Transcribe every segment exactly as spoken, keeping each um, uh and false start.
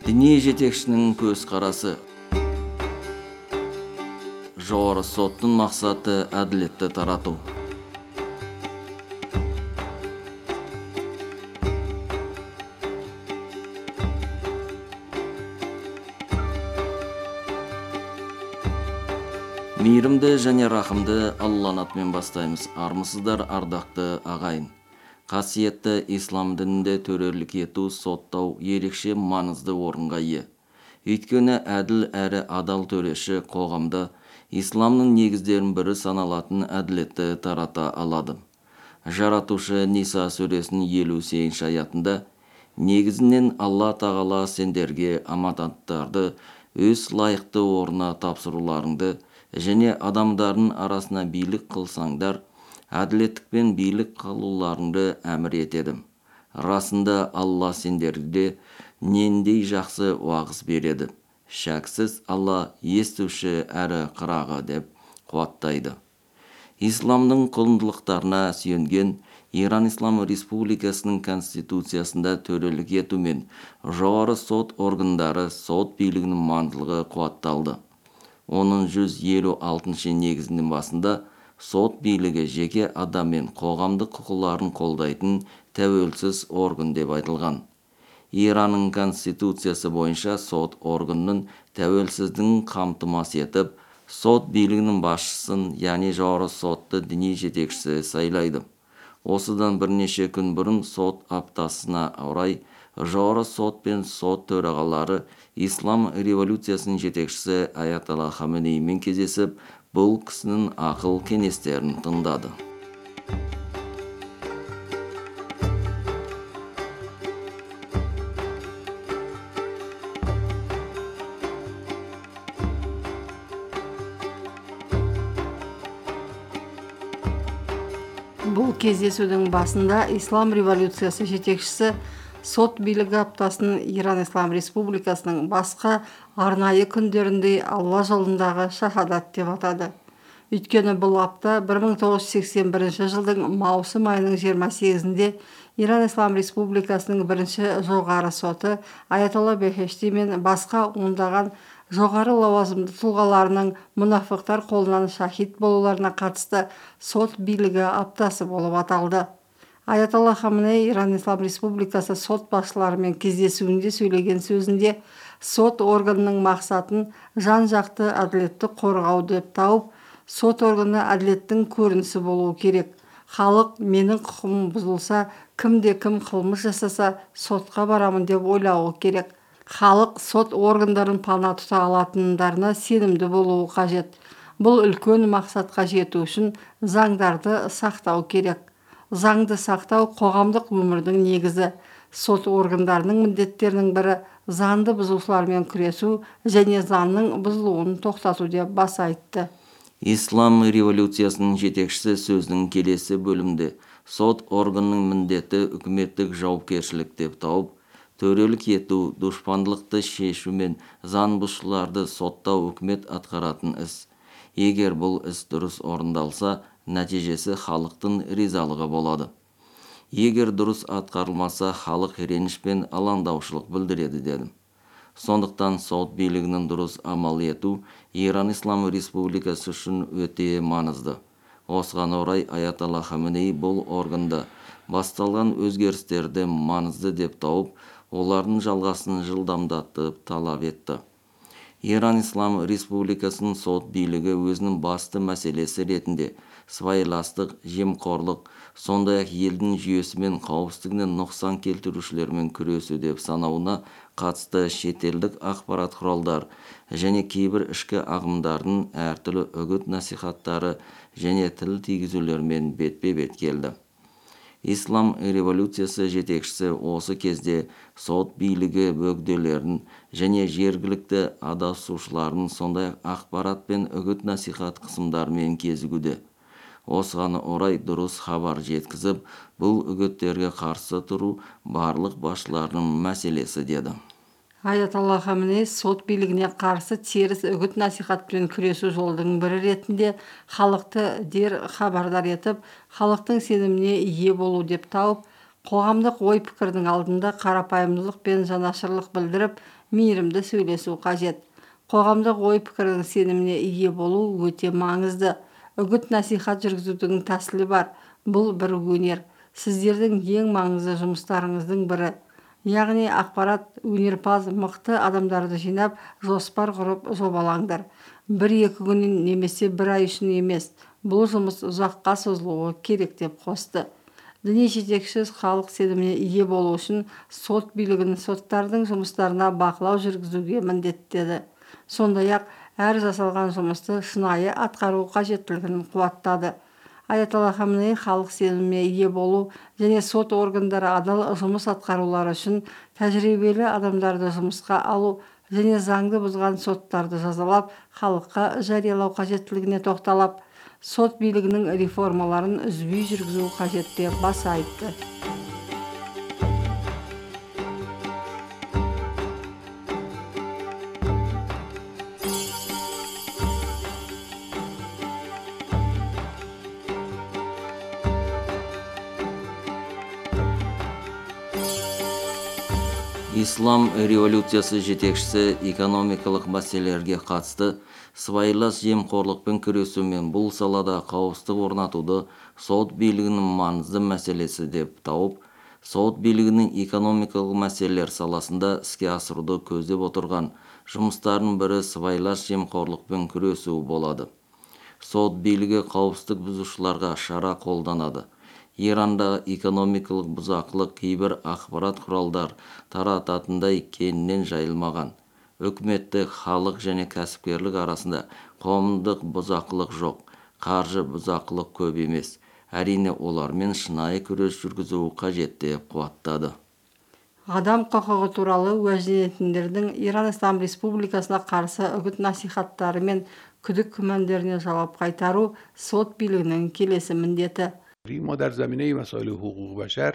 Діни жетекшінің көз қарасы. Жоғары соттың мақсаты әділетті тарату. Мейірімді және рахымды Алланың атымен бастаймыз. Армысыздар, ардақты ағайын. Қасиетті ислам дінінде төрелік ету, соттау ерекше маңызды орынға ие. Өйткені әділ әрі адал төреші қоғамда исламның негіздерін бірі саналатын әділетті тарата алады. Жаратушы Ниса сүресінің елу сегізінші аятында негізінен Алла тағала сендерге аманаттарды өз лайықты орнына тапсыруларыңды және адамдардың арасына билік қылсаңдар, әділеттікпен билік қылуларыңды әмір етедім. Расында Алла сендерге нендей жақсы уағыз береді. Шәксіз Алла естуші әрі қырағы деп қуаттайды. Исламның құндылықтарына сүйенген Иран Ислам Республикасының конституциясында төрелік ету мен жоғары сот органдары сот билігінің маңыздылығы қуатталды. Оның жүз елу алтыншы негізінің басында сот билігі жеке адам мен қоғамдық құқыларын қолдайтын тәуелсіз орган деп айтылған. Иранның конституциясы бойынша сот органының тәуелсіздігін қамтамасыз етіп, сот билігінің басшысын, яғни жоғары сотты діни жетекшісі сайлайды. Осыдан бірнеше күн бұрын сот аптасына орай жоғары сот пен сот төрағалары ислам революциясының жетекшісі Аятолла Хаменеймен кездесіп, бұл кісінің ақыл кеңестерін тыңдады. Бұл кездесудің басында ислам революциясы жетекшісі сот билігі аптасын Иран Ислам Республикасының басқа арнайы күндерінде Алла жолындағы шахадат деп атады. Өйткені бұл апта бір мың тоғыз жүз сексен бірінші жылдың маусым айының жиырма сегізінде Иран Ислам Республикасының бірінші жоғары соты Аятолла Бехешти мен басқа ондаған жоғары лауазымды тұлғаларының мұнафықтар қолынан шахид болуларына қатысты сот билігі аптасы болып аталды. Аятолла Хаменей Иран Ислам Республикасы сот басшыларымен кездесуінде сөйлеген сөзінде сот органының мақсатын жан-жақты әділетті қорғау деп тауып, сот органы әділеттің көрінісі болуы керек. Халық менің құқығым бұзылса, кімде-кім қылмыс жасаса, сотқа барамын деп ойлауы керек. Халық сот органдарын пана тұта алатындарына сенімді болуы қажет. Бұл үлкен мақсатқа жету үшін заңдарды сақтау керек. Заңды сақтау қоғамдық өмірдің негізі. Сот органдарының міндеттерінің бірі заңды бұзушылармен күресу және заңның бұзылуын тоқтату деп баса айтты. Ислам революциясының жетекшісі сөзінің келесі бөлімде сот органының міндеті үкіметтік жауапкершілік деп тауып, төрелік ету, дұшпандылықты шешу мен заң бұзушыларды соттау үкімет атқаратын іс. Егер бұл іс дұрыс орындалса, нәтижесі халықтың ризалығы болады. Егер дұрыс атқарылмаса, халық реніш пен алаңдаушылық білдіреді дедім. Сондықтан сот билігінің дұрыс амал ету Иран Ислам Республикасы үшін өте маңызды. Осыған орай Аятолла Хаменей бұл органда басталған өзгерістерді маңызды деп тауып, олардың жалғасын жылдамдатып талап етті. Иран Ислам Республикасының сот билігі өзінің басты мәселесі ретінде сыбайластық, жемқорлық, сондай-ақ елдің жүйесі мен қауіпсіздігіне нұқсан келтірушілермен күресу деп санауына қатысты шетелдік ақпарат құралдар және кейбір ішкі ағымдардың әртүрлі үгіт насихаттары және тіл тигізулермен бетпе-бет келді. Ислам революциясы жетекшісі осы кезде сот билігі бөгделерін және жергілікті адасушыларын сондай-ақ ақпарат пен үгіт насихат қысымдарымен кезігуде. Осыған орай дұрыс хабар жеткізіп, бұл үгіттерге қарсы тұру барлық басшылардың мәселесі деді. Аятолла Хаменей сот билігіне қарсы теріс үгіт насихатпен күресу жолдың бірі ретінде халықты дер хабардар етіп, халықтың сеніміне ие болу деп тауып, қоғамдық ой-пікірдің алдында қарапайымдылық пен жанашырлық білдіріп, мейірімді сөйлесу қажет. Қоғамдық ой пікірінің сеніміне ие болу өте маңызды. Үгіт насихат жүргізудің тәсілі бар. Бұл бір өнер. Сіздердің ең маңызды жұмыстарыңыздың бірі. Яғни ақпарат, өнерпаз, мықты адамдарды жинап, жоспар құрып жобалаңдар. Бір-екі күн немесе бір ай үшін емес. Бұл жұмыс ұзаққа созылуы керек деп қосты. Діни жетекші халық сеніміне ие болу үшін сот билігін соттардың жұмыстарына бақылау жүргізуге міндеттеді. Сондай-ақ әр жасалған жұмысты шынайы атқару қажеттілігін қуаттады. Аятолла Хаминей халық сеніміне ие болу және сот органдары адал жұмыс атқарулары үшін тәжірибелі адамдарды жұмысқа алу және заңды бұзған соттарды жазалап, халыққа жариялау қажеттілігіне тоқталап, сот билігінің реформаларын үзбей жүргізу қажет деп баса айтты. Ислам революциясы жетекшісі экономикалық мәселелерге қатысты сыбайлас жемқорлықпен күресу мен бұл салада қауіпсіздік орнатуды сот билігінің маңызды мәселесі деп тауып, сот билігінің экономикалық мәселелер саласында іске асыруды көздеп отырған жұмыстардың бірі сыбайлас жемқорлықпен күресу болады. Сот билігі қауіпсіздік бұзушыларға шара қолданады. Ирандағы экономикалық бұзақылық кейбір ақпарат құралдар тарататындай кеңінен жайылмаған. Үкіметтік, халық және кәсіпкерлік арасында қоғамдық бұзақылық жоқ, қаржы бұзақылық көп емес. Әрине олармен шынайы күрес жүргізу қажет деп қуаттады. Адам құқығы туралы уәжденетіндердің Иран Ислам Республикасына қарсы үгіт насихаттары мен күдік күмәндеріне жауап қайтару сот билігінің келесі міндеті. ما در زمینه مسائل حقوق بشر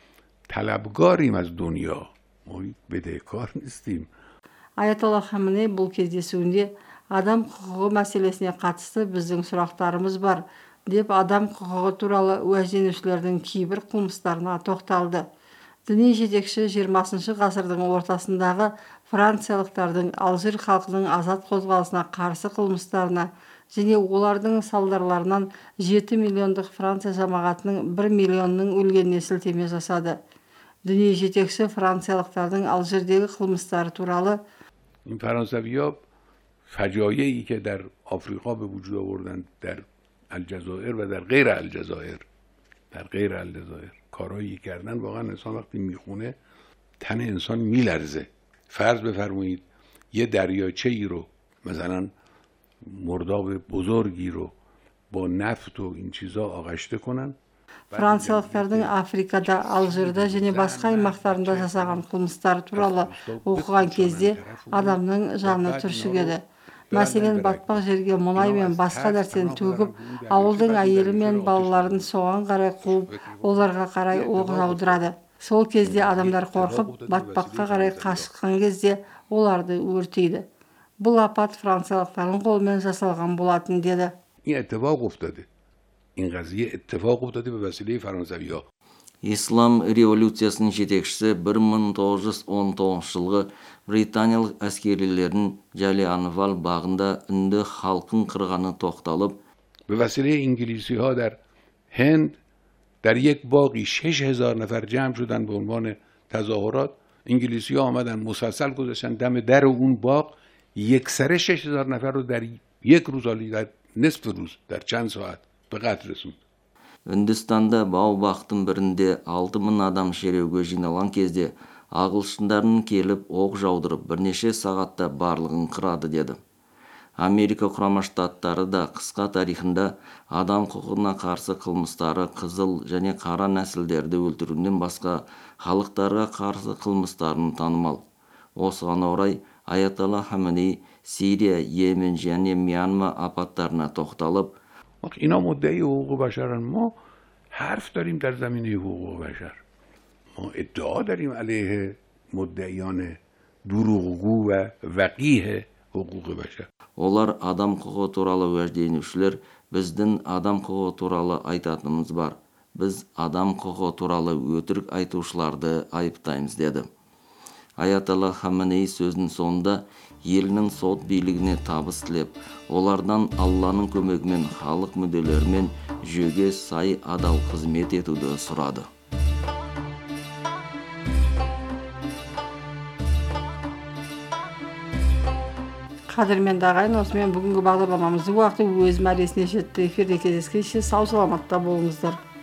طلبگاریم از دنیا. ما بدهکار نیستیم. Аятолла Хаминей бұл кездесуінде адам құқығы мәселесіне қатысты біздің сұрақтарымыз бар деп адам құқығы туралы уәжденушілердің кейбір қылмыстарына тоқталды. Діни жетекші жиырмасыншы ғасырдың ортасындағы франциялықтардың Алжир халқының азат қозғалысына қарсы қылмыстарына және олардың салдарларынан жеті миллиондық Франция жамағатының бір миллионның өлгеніне сілтеме жасады. Діни жетекші франциялықтардың Алжирдегі қылмыстары туралы این فرانسوی‌ها فجایعی که در آفریقا به وجود آوردن در الجزایر و در غیر الجزایر در غیر الجزایر کارهایی کردن واقعا انسان وقتی میخونه تن انسان میلرزه. فرض بفرمایید یه دریاچه‌ای رو مثلا مرداب بزرگی رو با نفت و این چیزا آغشته کنن. Франциялықтардың Африкада, Алжирда және басқа аймақтарында жасаған қылмыстары туралы оқыған кезде адамның жаны түршігеді. Мәселен, батпақ жерге мұнай мен басқа нәрсені төгіп, ауылдың әйелі мен балаларын соған қарай қуып, оларға қарай оқ жаудырады. Сол кезде адамдар қорқып, батпаққа қарай қашыққан кезде оларды өртейді. Бұл апат франциялықтардың қолымен жасалған болатын деді. این اتفاق افتاده. این قضیه اتفاق افتاده به وسیله فرانسوی‌ها. Ислам революциясының жетекшісі бір мың тоғыз жүз он тоғызыншы жылғы британиялық әскерилердің Жалианвал бағында үнді халқын қырғаны тоқталып, به وسیله انگلیسی‌ها در هند در یک باغی شش هزار نفر جمع شدن به عنوان تظاهرات. انگلیسی‌ها آمدن مسلسل گذاشتن دم در اون باغ، یکسره شش هزار نفر رو در یک روز در نصف روز در چند ساعت به قتل رسوند. Үндістанда бау-бақтың бірінде алты мың адам шеруге жиналған кезде ағылшындардың келіп оқ жаудырып бірнеше сағатта барлығын қырады деді. Америка құрама штаттары да қысқа тарихында адам құқығына қарсы қылмыстары қызыл және қара нәсілдерді өлтіруден басқа халықтарға қарсы қылмыстарын танымал. Осыған орай Аятолла Хаминей Сирия, Йемен және Мьянма апаттарына тоқталып, اینا مدعی حقوق بشرن. ما حرف داریم در زمینه حقوق بشر. ما ادعا داریم علیه مدعیان دروغگو و وقیح حقوق بشر. Олар адам құқығы туралы уәжденушілер, біздің адам құқығы туралы айтатынымыз бар. Біз адам құқығы туралы өтірік айтушыларды айыптаймыз деді. Аятолла Хаменей сөзінің соңында елінің сот бийлигине табыс тілеп, олардан Алланың көмегімен халық мүдделерімен жүйеге сай адал қызмет етуді сұрады. Қадірменді ағайын, осымен бүгінгі бағдарламамызды уақыты өз мәресіне жетті. Эфирде кездескенше сау саламатта болыңыздар.